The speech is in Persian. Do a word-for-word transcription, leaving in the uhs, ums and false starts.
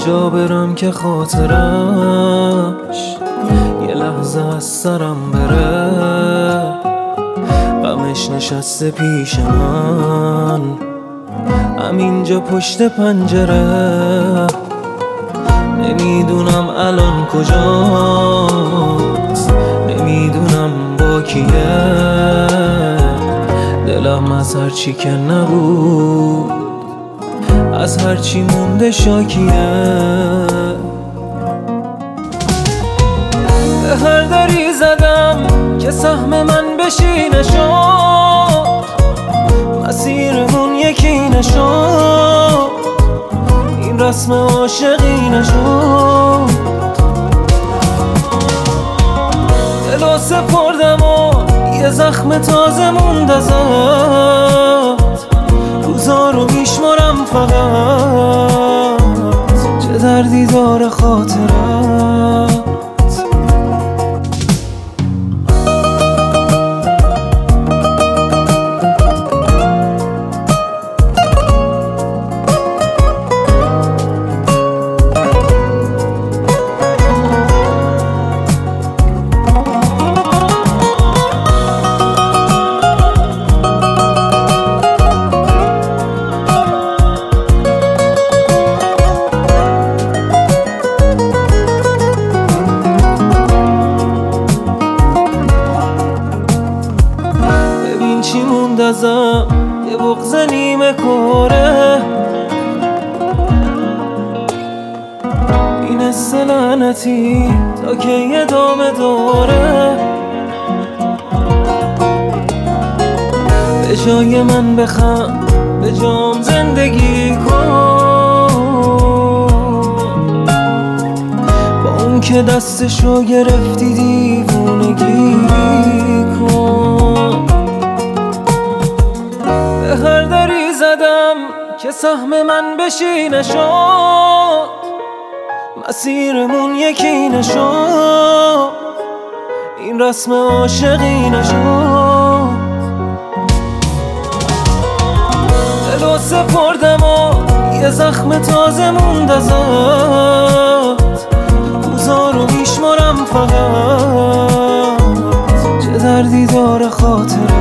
جا برم که خاطرش یه لحظه از سرم بره. غمش نشسته پیش من همینجا پشت پنجره. نمیدونم الان کجاست، نمیدونم با کیه. دلم از هرچی که نبود، از هرچی مونده شاکیه. به هر دری زدم که سهم من بشی نشد، مسیرمون یکی نشد، این رسم عاشقی نشد. دلو سپردم و یه زخم تازه موند ازت، روزا رو میشمارم فقط، چه دردی داره خاطرت. چی موند ازم، یه بغض نیمه کاره، این حس لعنتی تا کی ادامه داره. به جای من بخند، به جام زندگی کن، با اون که دستشو گرفتی دیوونگی کن. به هر دری زدم که سهم من بشی نشد، مسیرمون یکی نشد، این رسم عاشقی نشد. دلو سپردم و یه زخم تازه موند ازت، روزا رو میشمارم فقط، چه دردی داره خاطرت.